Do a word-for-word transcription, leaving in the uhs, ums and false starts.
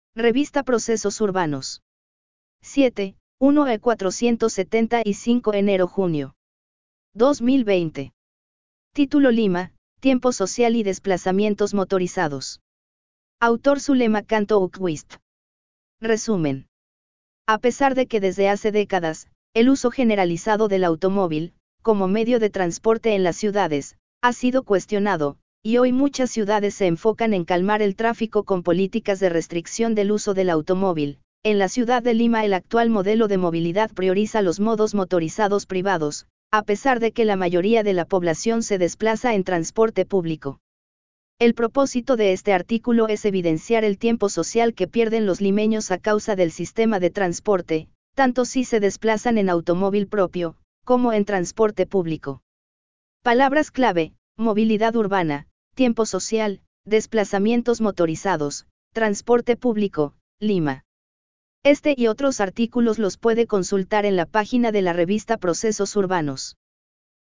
Revista Procesos Urbanos. siete, uno de cuatrocientos setenta y cinco enero-junio. dos mil veinte. Título Lima, Tiempo Social y Desplazamientos Motorizados. Autor Zulema Canto Ukwist. Resumen. A pesar de que desde hace décadas, el uso generalizado del automóvil, como medio de transporte en las ciudades, ha sido cuestionado, y hoy muchas ciudades se enfocan en calmar el tráfico con políticas de restricción del uso del automóvil. En la ciudad de Lima el actual modelo de movilidad prioriza los modos motorizados privados, a pesar de que la mayoría de la población se desplaza en transporte público. El propósito de este artículo es evidenciar el tiempo social que pierden los limeños a causa del sistema de transporte, tanto si se desplazan en automóvil propio, como en transporte público. Palabras clave: movilidad urbana, tiempo social, desplazamientos motorizados, transporte público, Lima. Este y otros artículos los puede consultar en la página de la revista Procesos Urbanos.